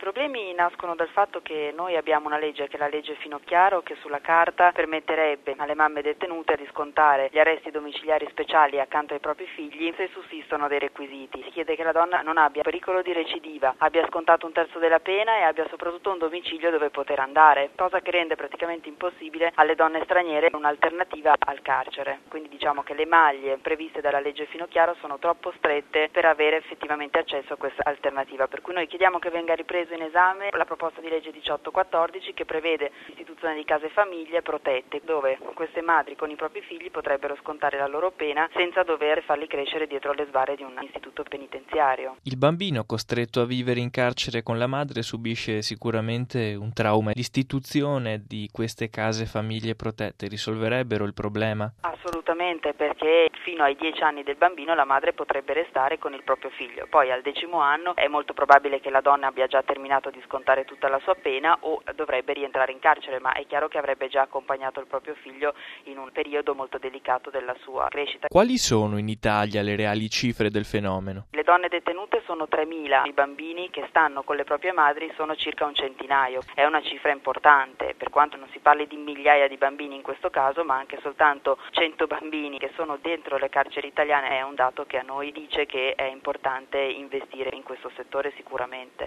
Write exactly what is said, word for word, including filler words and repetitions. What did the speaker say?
problemi nascono dal fatto che noi abbiamo una legge, che è la legge Finocchiaro, che sulla carta permetterebbe alle mamme detenute di scontare gli arresti domiciliari speciali accanto ai propri figli se sussistono dei requisiti. Si chiede che la donna non abbia pericolo di recidiva, abbia scontato un terzo della pena e abbia soprattutto un domicilio dove poter andare, cosa che rende praticamente impossibile alle donne straniere un'alternativa al carcere. Quindi diciamo che le maglie previste dalla legge Finocchiaro sono troppo strette per avere effettivamente accesso a questa alternativa, per cui noi chiediamo che venga ripreso in esame la proposta di legge diciotto quattordici che prevede l'istituzione di case famiglie protette, dove queste madri con i propri figli potrebbero scontare la loro pena senza dover farli crescere dietro le sbarre di un istituto penitenziario. Il bambino costretto a vivere in carcere con la madre subisce sicuramente un trauma. L'istituzione di queste case famiglie protette risolverebbero il problema? Assolutamente, perché fino ai dieci anni del bambino la madre potrebbe restare con il proprio figlio, poi al decimo anno è molto probabile che la donna abbia già terminato di scontare tutta la sua pena o dovrebbe rientrare in carcere, ma è chiaro che avrebbe già accompagnato il proprio figlio in un periodo molto delicato della sua crescita. Quali sono in Italia le reali cifre del fenomeno? Le donne detenute sono tremila, i bambini che stanno con le proprie madri sono circa un centinaio. È una cifra importante, per quanto non si parli di migliaia di bambini in questo caso, ma anche soltanto cento bambini che sono dentro le carceri italiane è un dato che a noi dice che è importante investire in questo settore sicuramente.